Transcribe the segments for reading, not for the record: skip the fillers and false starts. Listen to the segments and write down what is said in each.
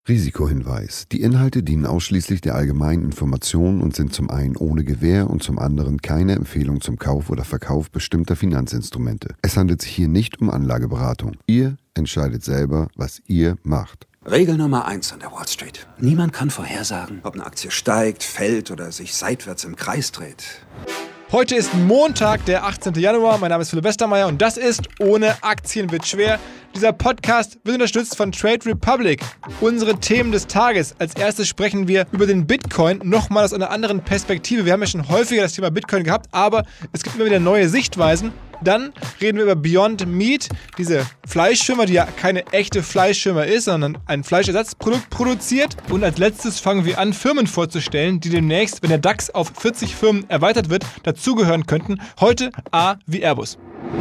Risikohinweis. Die Inhalte dienen ausschließlich der allgemeinen Information und sind zum einen ohne Gewähr und zum anderen keine Empfehlung zum Kauf oder Verkauf bestimmter Finanzinstrumente. Es handelt sich hier nicht um Anlageberatung. Ihr entscheidet selber, was ihr macht. Regel Nummer 1 an der Wall Street. Niemand kann vorhersagen, ob eine Aktie steigt, fällt oder sich seitwärts im Kreis dreht. Heute ist Montag, der 18. Januar. Mein Name ist Philipp Westermeier und das ist Ohne Aktien wird schwer. Dieser Podcast wird unterstützt von Trade Republic. Unsere Themen des Tages. Als erstes sprechen wir über den Bitcoin, nochmal aus einer anderen Perspektive. Wir haben ja schon häufiger das Thema Bitcoin gehabt, aber es gibt immer wieder neue Sichtweisen. Dann reden wir über Beyond Meat, diese Fleischfirma, die ja keine echte Fleischfirma ist, sondern ein Fleischersatzprodukt produziert. Und als letztes fangen wir an, Firmen vorzustellen, die demnächst, wenn der DAX auf 40 Firmen erweitert wird, dazugehören könnten. Heute A wie Airbus.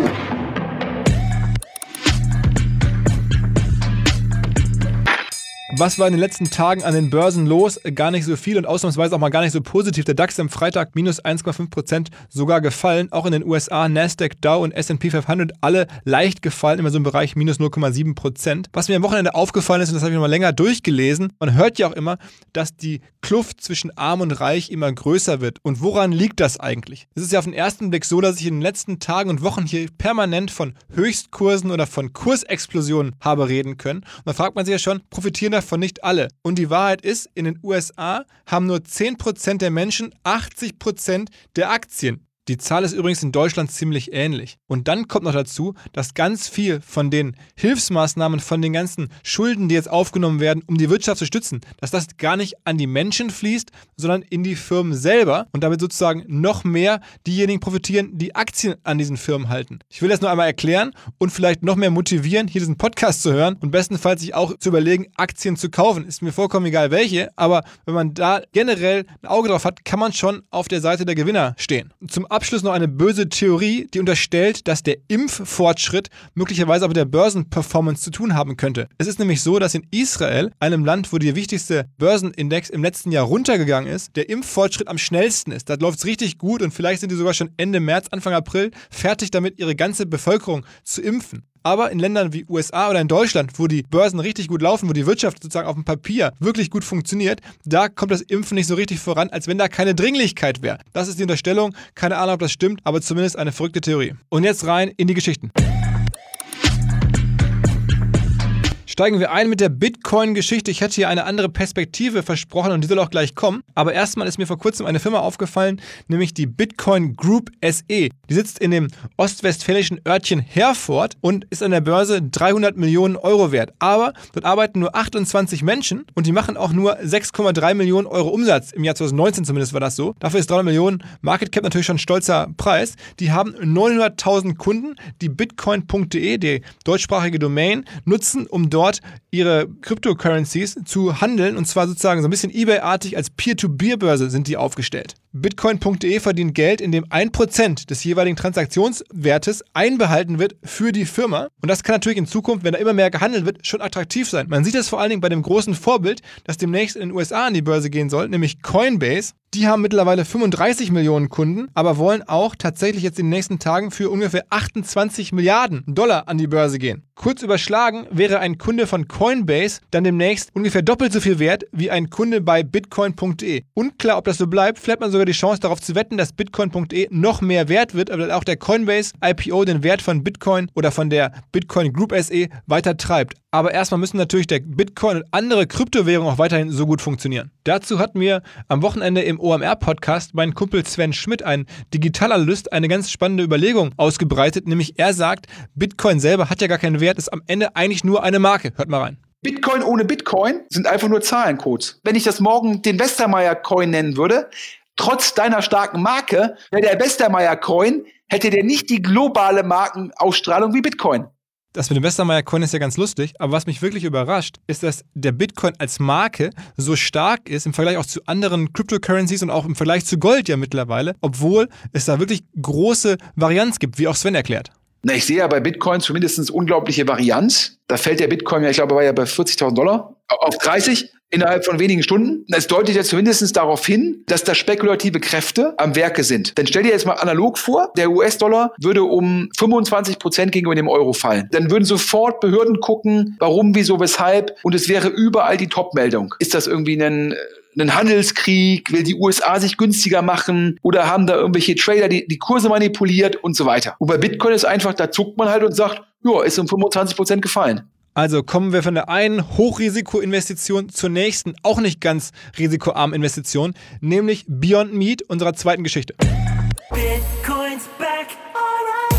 Was war in den letzten Tagen an den Börsen los? Gar nicht so viel und ausnahmsweise auch mal gar nicht so positiv. Der DAX am Freitag minus 1,5% sogar gefallen. Auch in den USA, Nasdaq, Dow und S&P 500 alle leicht gefallen, immer so im Bereich minus 0,7%. Was mir am Wochenende aufgefallen ist, und das habe ich noch mal länger durchgelesen, man hört ja auch immer, dass die Kluft zwischen Arm und Reich immer größer wird. Und woran liegt das eigentlich? Es ist ja auf den ersten Blick so, dass ich in den letzten Tagen und Wochen hier permanent von Höchstkursen oder von Kursexplosionen habe reden können. Und da fragt man sich ja schon, profitieren davon nicht alle? Und die Wahrheit ist, in den USA haben nur 10% der Menschen 80% der Aktien. Die Zahl ist übrigens in Deutschland ziemlich ähnlich. Und dann kommt noch dazu, dass ganz viel von den Hilfsmaßnahmen, von den ganzen Schulden, die jetzt aufgenommen werden, um die Wirtschaft zu stützen, dass das gar nicht an die Menschen fließt, sondern in die Firmen selber und damit sozusagen noch mehr diejenigen profitieren, die Aktien an diesen Firmen halten. Ich will das nur einmal erklären und vielleicht noch mehr motivieren, hier diesen Podcast zu hören und bestenfalls sich auch zu überlegen, Aktien zu kaufen. Ist mir vollkommen egal welche, aber wenn man da generell ein Auge drauf hat, kann man schon auf der Seite der Gewinner stehen. Zum Abschluss noch eine böse Theorie, die unterstellt, dass der Impffortschritt möglicherweise auch mit der Börsenperformance zu tun haben könnte. Es ist nämlich so, dass in Israel, einem Land, wo der wichtigste Börsenindex im letzten Jahr runtergegangen ist, der Impffortschritt am schnellsten ist. Da läuft es richtig gut und vielleicht sind die sogar schon Ende März, Anfang April fertig damit, ihre ganze Bevölkerung zu impfen. Aber in Ländern wie USA oder in Deutschland, wo die Börsen richtig gut laufen, wo die Wirtschaft sozusagen auf dem Papier wirklich gut funktioniert, da kommt das Impfen nicht so richtig voran, als wenn da keine Dringlichkeit wäre. Das ist die Unterstellung. Keine Ahnung, ob das stimmt, aber zumindest eine verrückte Theorie. Und jetzt rein in die Geschichten. Steigen wir ein mit der Bitcoin-Geschichte. Ich hätte hier eine andere Perspektive versprochen und die soll auch gleich kommen. Aber erstmal ist mir vor kurzem eine Firma aufgefallen, nämlich die Bitcoin Group SE. Die sitzt in dem ostwestfälischen Örtchen Herford und ist an der Börse 300 Millionen Euro wert. Aber dort arbeiten nur 28 Menschen und die machen auch nur 6,3 Millionen Euro Umsatz. Im Jahr 2019 zumindest war das so. Dafür ist 300 Millionen Market Cap natürlich schon ein stolzer Preis. Die haben 900.000 Kunden, die bitcoin.de, die deutschsprachige Domain, nutzen, um dort ihre Cryptocurrencies zu handeln und zwar sozusagen so ein bisschen eBay-artig als Peer-to-Peer-Börse sind die aufgestellt. Bitcoin.de verdient Geld, indem 1% des jeweiligen Transaktionswertes einbehalten wird für die Firma. Und das kann natürlich in Zukunft, wenn da immer mehr gehandelt wird, schon attraktiv sein. Man sieht das vor allen Dingen bei dem großen Vorbild, das demnächst in den USA an die Börse gehen soll, nämlich Coinbase. Die haben mittlerweile 35 Millionen Kunden, aber wollen auch tatsächlich jetzt in den nächsten Tagen für ungefähr 28 Milliarden Dollar an die Börse gehen. Kurz überschlagen wäre ein Kunde von Coinbase dann demnächst ungefähr doppelt so viel wert wie ein Kunde bei Bitcoin.de. Unklar, ob das so bleibt. Vielleicht hat man sogar die Chance darauf zu wetten, dass Bitcoin.de noch mehr wert wird, aber auch der Coinbase IPO den Wert von Bitcoin oder von der Bitcoin Group SE weiter treibt. Aber erstmal müssen natürlich der Bitcoin und andere Kryptowährungen auch weiterhin so gut funktionieren. Dazu hat mir am Wochenende im OMR-Podcast mein Kumpel Sven Schmidt, ein Digitalanalyst, eine ganz spannende Überlegung ausgebreitet. Nämlich er sagt, Bitcoin selber hat ja gar keinen Wert, ist am Ende eigentlich nur eine Marke. Hört mal rein. Bitcoin ohne Bitcoin sind einfach nur Zahlencodes. Wenn ich das morgen den Westermeier-Coin nennen würde, trotz deiner starken Marke, wäre der Westermeier-Coin, hätte der nicht die globale Markenausstrahlung wie Bitcoin. Das mit dem Westermeier-Coin ist ja ganz lustig, aber was mich wirklich überrascht, ist, dass der Bitcoin als Marke so stark ist im Vergleich auch zu anderen Cryptocurrencies und auch im Vergleich zu Gold ja mittlerweile, obwohl es da wirklich große Varianz gibt, wie auch Sven erklärt. Na, ich sehe ja bei Bitcoin zumindest unglaubliche Varianz. Da fällt der Bitcoin, ich glaube, war ja bei $40.000 auf 30. innerhalb von wenigen Stunden. Das deutet ja zumindest darauf hin, dass da spekulative Kräfte am Werke sind. Dann stell dir jetzt mal analog vor, der US-Dollar würde um 25% gegenüber dem Euro fallen. Dann würden sofort Behörden gucken, warum, wieso, weshalb, und es wäre überall die Top-Meldung. Ist das irgendwie ein Handelskrieg, will die USA sich günstiger machen oder haben da irgendwelche Trader die Kurse manipuliert und so weiter. Und bei Bitcoin ist einfach, da zuckt man halt und sagt, ja, ist um 25% gefallen. Also kommen wir von der einen Hochrisiko-Investition zur nächsten, auch nicht ganz risikoarmen Investition, nämlich Beyond Meat, unserer zweiten Geschichte. Bitcoin's back, alright.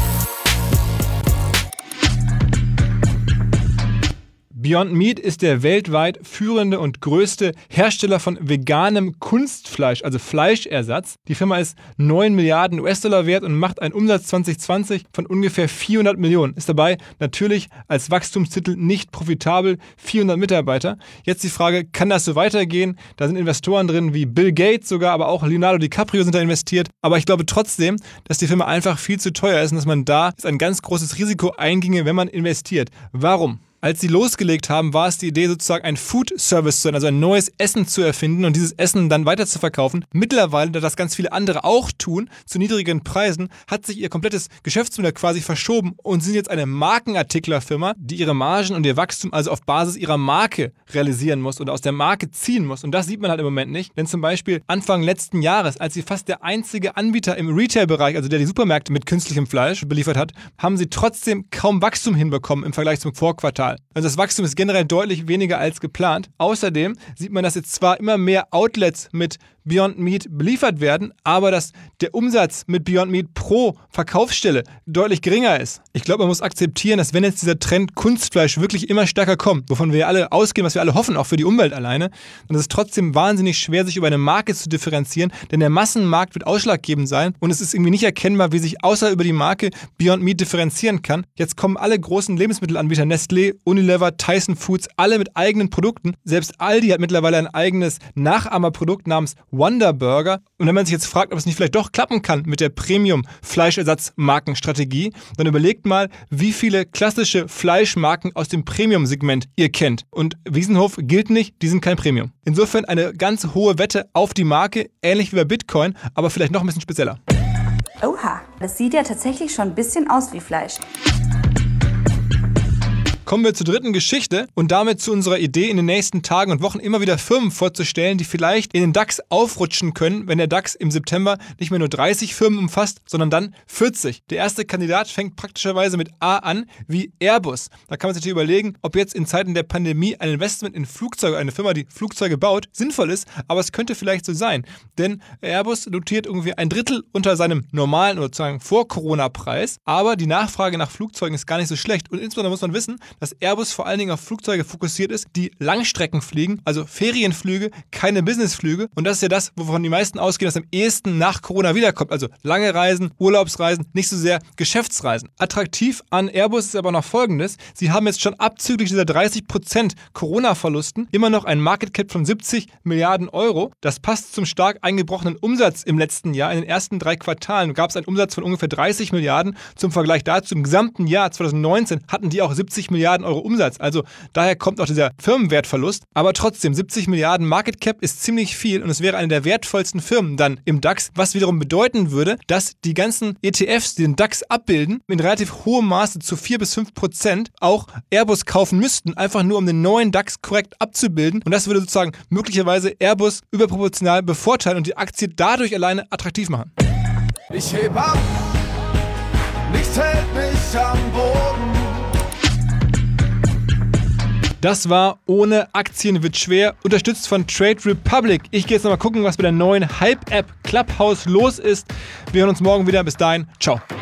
Beyond Meat ist der weltweit führende und größte Hersteller von veganem Kunstfleisch, also Fleischersatz. Die Firma ist 9 Milliarden US-Dollar wert und macht einen Umsatz 2020 von ungefähr 400 Millionen. Ist dabei natürlich als Wachstumstitel nicht profitabel, 400 Mitarbeiter. Jetzt die Frage, kann das so weitergehen? Da sind Investoren drin wie Bill Gates sogar, aber auch Leonardo DiCaprio sind da investiert. Aber ich glaube trotzdem, dass die Firma einfach viel zu teuer ist und dass man da ein ganz großes Risiko einginge, wenn man investiert. Warum? Als sie losgelegt haben, war es die Idee, sozusagen ein Food-Service zu sein, also ein neues Essen zu erfinden und dieses Essen dann weiter zu verkaufen. Mittlerweile, da das ganz viele andere auch tun, zu niedrigen Preisen, hat sich ihr komplettes Geschäftsmodell quasi verschoben und sind jetzt eine Markenartiklerfirma, die ihre Margen und ihr Wachstum also auf Basis ihrer Marke realisieren muss oder aus der Marke ziehen muss. Und das sieht man halt im Moment nicht, denn zum Beispiel Anfang letzten Jahres, als sie fast der einzige Anbieter im Retail-Bereich, also der die Supermärkte mit künstlichem Fleisch beliefert hat, haben sie trotzdem kaum Wachstum hinbekommen im Vergleich zum Vorquartal. Also das Wachstum ist generell deutlich weniger als geplant. Außerdem sieht man, dass jetzt zwar immer mehr Outlets mit Beyond Meat beliefert werden, aber dass der Umsatz mit Beyond Meat pro Verkaufsstelle deutlich geringer ist. Ich glaube, man muss akzeptieren, dass wenn jetzt dieser Trend Kunstfleisch wirklich immer stärker kommt, wovon wir alle ausgehen, was wir alle hoffen, auch für die Umwelt alleine, dann ist es trotzdem wahnsinnig schwer, sich über eine Marke zu differenzieren, denn der Massenmarkt wird ausschlaggebend sein und es ist irgendwie nicht erkennbar, wie sich außer über die Marke Beyond Meat differenzieren kann. Jetzt kommen alle großen Lebensmittelanbieter, Nestlé, Unilever, Tyson Foods, alle mit eigenen Produkten. Selbst Aldi hat mittlerweile ein eigenes Nachahmerprodukt namens Wonder Burger. Und wenn man sich jetzt fragt, ob es nicht vielleicht doch klappen kann mit der Premium-Fleischersatzmarkenstrategie, dann überlegt mal, wie viele klassische Fleischmarken aus dem Premium-Segment ihr kennt. Und Wiesenhof gilt nicht, die sind kein Premium. Insofern eine ganz hohe Wette auf die Marke, ähnlich wie bei Bitcoin, aber vielleicht noch ein bisschen spezieller. Oha, das sieht ja tatsächlich schon ein bisschen aus wie Fleisch. Kommen wir zur dritten Geschichte und damit zu unserer Idee, in den nächsten Tagen und Wochen immer wieder Firmen vorzustellen, die vielleicht in den DAX aufrutschen können, wenn der DAX im September nicht mehr nur 30 Firmen umfasst, sondern dann 40. Der erste Kandidat fängt praktischerweise mit A an, wie Airbus. Da kann man sich natürlich überlegen, ob jetzt in Zeiten der Pandemie ein Investment in Flugzeuge, eine Firma, die Flugzeuge baut, sinnvoll ist, aber es könnte vielleicht so sein. Denn Airbus notiert irgendwie ein Drittel unter seinem normalen oder sozusagen Vor-Corona-Preis, aber die Nachfrage nach Flugzeugen ist gar nicht so schlecht und insbesondere muss man wissen, dass Airbus vor allen Dingen auf Flugzeuge fokussiert ist, die Langstrecken fliegen, also Ferienflüge, keine Businessflüge. Und das ist ja das, wovon die meisten ausgehen, dass am ehesten nach Corona wiederkommt. Also lange Reisen, Urlaubsreisen, nicht so sehr Geschäftsreisen. Attraktiv an Airbus ist aber noch Folgendes. Sie haben jetzt schon abzüglich dieser 30% Corona-Verlusten immer noch ein Market Cap von 70 Milliarden Euro. Das passt zum stark eingebrochenen Umsatz im letzten Jahr. In den ersten 3 Quartalen gab es einen Umsatz von ungefähr 30 Milliarden. Zum Vergleich dazu, im gesamten Jahr 2019 hatten die auch 70 Milliarden Euro Umsatz. Also daher kommt auch dieser Firmenwertverlust. Aber trotzdem, 70 Milliarden Market Cap ist ziemlich viel und es wäre eine der wertvollsten Firmen dann im DAX, was wiederum bedeuten würde, dass die ganzen ETFs, die den DAX abbilden, in relativ hohem Maße zu 4-5% auch Airbus kaufen müssten, einfach nur um den neuen DAX korrekt abzubilden. Und das würde sozusagen möglicherweise Airbus überproportional bevorteilen und die Aktie dadurch alleine attraktiv machen. Ich heb ab, nichts hält mich am Boden. Das war Ohne Aktien wird schwer, unterstützt von Trade Republic. Ich gehe jetzt nochmal gucken, was bei der neuen Hype-App Clubhouse los ist. Wir hören uns morgen wieder. Bis dahin, ciao.